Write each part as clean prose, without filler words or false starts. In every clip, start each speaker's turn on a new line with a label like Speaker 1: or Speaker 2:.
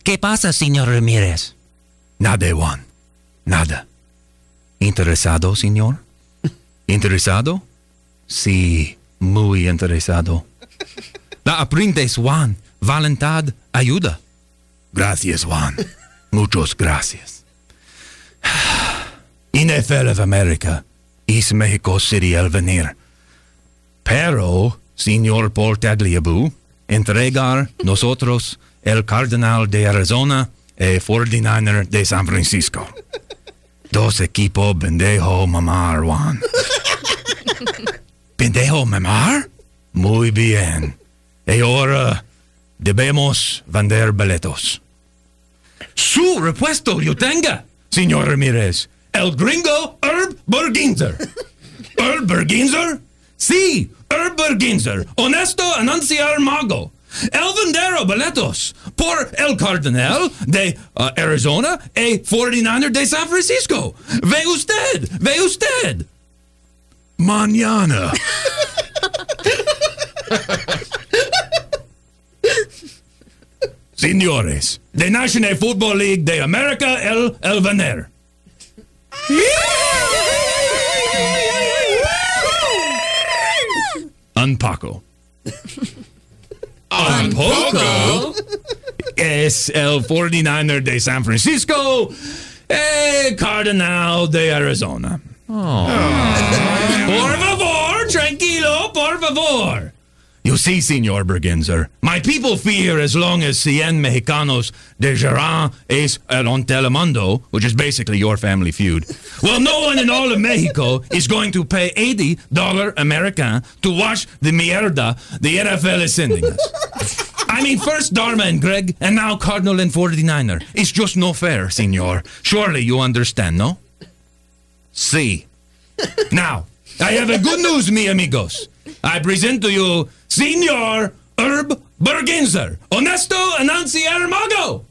Speaker 1: ¿Qué pasa, señor Ramírez? Nada, Juan. Nada. ¿Interesado, señor? ¿Interesado? Sí, muy interesado. La aprendes, Juan. Voluntad ayuda. Gracias, Juan. Muchas gracias. NFL of America. East Mexico City al venir. Pero, señor Portagliabu, entregar nosotros el Cardenal de Arizona y 49er de San Francisco. Dos equipos pendejo mamar, Juan. ¿Pendejo mamar? Muy bien. Y ahora debemos vender boletos. Su repuesto yo tenga, señor Ramírez. El gringo Herb Berginzer. ¿Herb Berginzer? Sí, Herb Berginzer. Honesto anunciar mago. El vendero boletos por el Cardenal de Arizona y 49er de San Francisco. Ve usted. Mañana. Señores, de National Football League de América, el venir. Un poco. Un poco es el 49er de San Francisco, el Cardenal de Arizona. Oh. Por favor, tranquilo, por favor. You see, Senor Berginzer, my people fear as long as 100 Mexicanos de Geran es el Telemundo, which is basically your family feud. Well, no one in all of Mexico is going to pay $80 American to watch the mierda the NFL is sending us. I mean, first Dharma and Greg, and now Cardinal and 49er. It's just no fair, Senor. Surely you understand, no? See. Now, I have a good news, mi amigos. I present to you Senor Herb Berginzer, Honesto Anunciar Mago.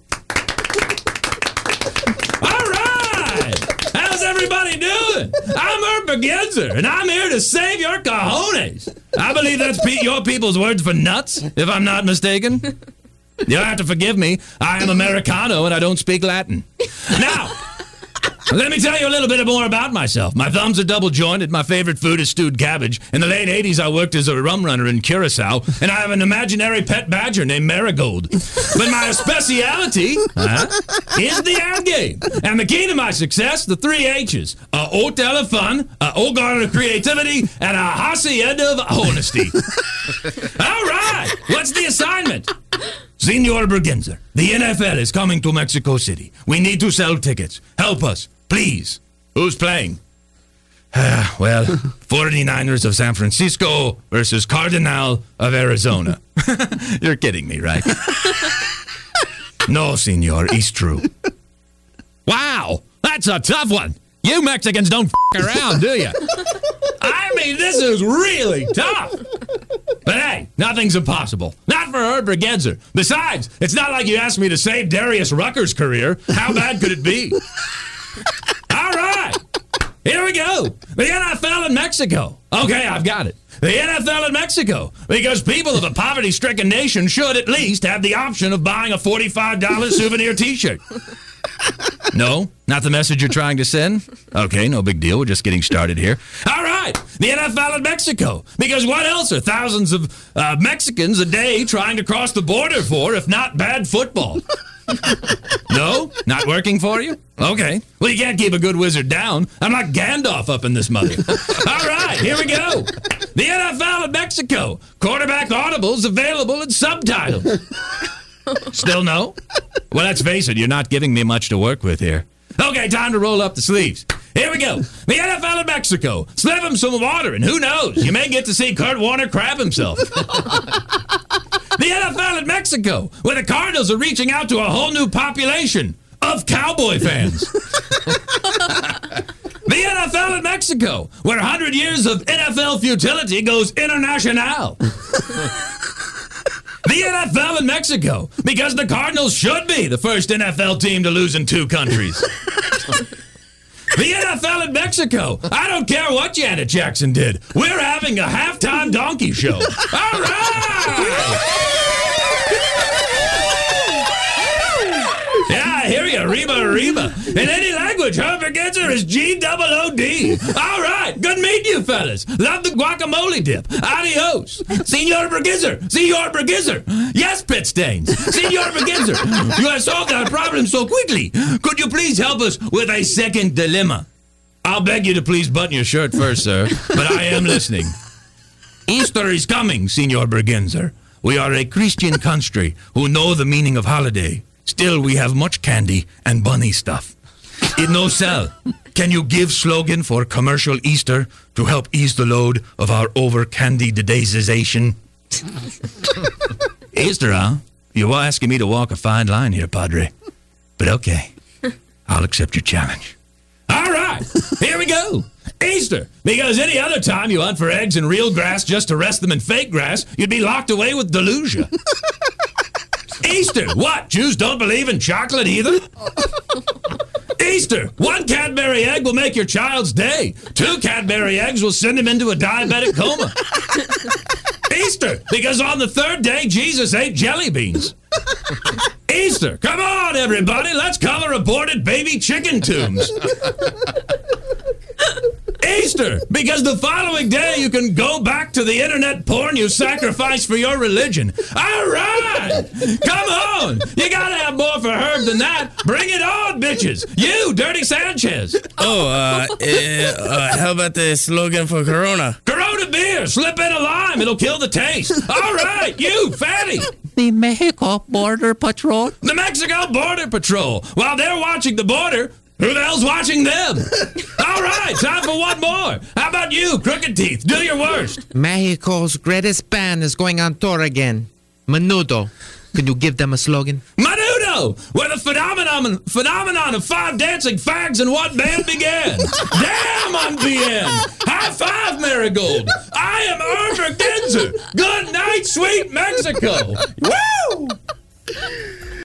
Speaker 1: All right. How's everybody doing? I'm Herb Berginzer, and I'm here to save your cojones. I believe that's your people's words for nuts, if I'm not mistaken. You'll have to forgive me. I am Americano, and I don't speak Latin. Now, let me tell you a little bit more about myself. My thumbs are double jointed. My favorite food is stewed cabbage. In the late 80s, I worked as a rum runner in Curacao, and I have an imaginary pet badger named Marigold. But my speciality is the ad game. And the key to my success, the 3 H's. A hotel of fun, a hogar of creativity, and a hacienda of honesty. All right, what's the assignment? Senor Berginzer, the NFL is coming to Mexico City. We need to sell tickets. Help us, please. Who's playing? Well, 49ers of San Francisco versus Cardinal of Arizona. You're kidding me, right? No, senor, it's true. Wow, that's a tough one. You Mexicans don't around, do you? I mean, this is really tough. But hey, nothing's impossible. Not for Herb Berginzer. Besides, it's not like you asked me to save Darius Rucker's career. How bad could it be? All right. Here we go. The NFL in Mexico. Okay, I've got it. The NFL in Mexico. Because people of a poverty-stricken nation should at least have the option of buying a $45 souvenir T-shirt. No? Not the message you're trying to send? Okay, no big deal. We're just getting started here. All right, the NFL in Mexico. Because what else are thousands of Mexicans a day trying to cross the border for, if not bad football? No? Not working for you? Okay. Well, you can't keep a good wizard down. I'm like Gandalf up in this mother. All right, here we go. The NFL in Mexico. Quarterback audibles available in subtitles. Still no? Well, let's face it, you're not giving me much to work with here. Okay, time to roll up the sleeves. Here we go. The NFL in Mexico. Slip him some water, and who knows? You may get to see Kurt Warner crap himself. The NFL in Mexico, where the Cardinals are reaching out to a whole new population of cowboy fans. The NFL in Mexico, where 100 years of NFL futility goes international. The NFL in Mexico, because the Cardinals should be the first NFL team to lose in 2 countries. The NFL in Mexico, I don't care what Janet Jackson did. We're having a halftime donkey show. All right! I hear you. Arriba, arriba. In any language, Herb Bergenser is G-double-O-D. All right. Good meeting you, fellas. Love the guacamole dip. Adios. Senor Bergenser. Senor Bergenser. Yes, pit stains. Senor Bergenser. You have solved our problem so quickly. Could you please help us with a second dilemma? I'll beg you to please button your shirt first, sir, but I am listening. Easter is coming, Senor Bergenser. We are a Christian country who know the meaning of holiday. Still, we have much candy and bunny stuff. It no sell. Can you give slogan for commercial Easter to help ease the load of our over-candy-dization? Easter, huh? You're asking me to walk a fine line here, Padre. But okay, I'll accept your challenge. All right, here we go. Easter, because any other time you hunt for eggs in real grass just to rest them in fake grass, you'd be locked away with delusion. Easter, what? Jews don't believe in chocolate either? Easter, 1 Cadbury egg will make your child's day. 2 Cadbury eggs will send him into a diabetic coma. Easter, because on the 3rd day, Jesus ate jelly beans. Easter, come on, everybody, let's color aborted baby chicken tombs. Easter, because the following day you can go back to the internet porn you sacrificed for your religion. All right, come on. You gotta have more for Herb than that. Bring it on, bitches. You, Dirty Sanchez.
Speaker 2: How about the slogan for Corona?
Speaker 1: Corona beer, slip in a lime, it'll kill the taste. All right, you, fatty.
Speaker 3: The Mexico Border Patrol.
Speaker 1: The Mexico Border Patrol. While they're watching the border, who the hell's watching them? All right, time for one more. How about you, Crooked Teeth? Do your worst.
Speaker 3: Mexico's greatest band is going on tour again. Menudo. Can you give them a slogan?
Speaker 1: Menudo, where the phenomenon of 5 dancing fags in one band began. Damn, I'm BN. High five, Marigold. I am Herb Bergenser. Good night, sweet Mexico. Woo!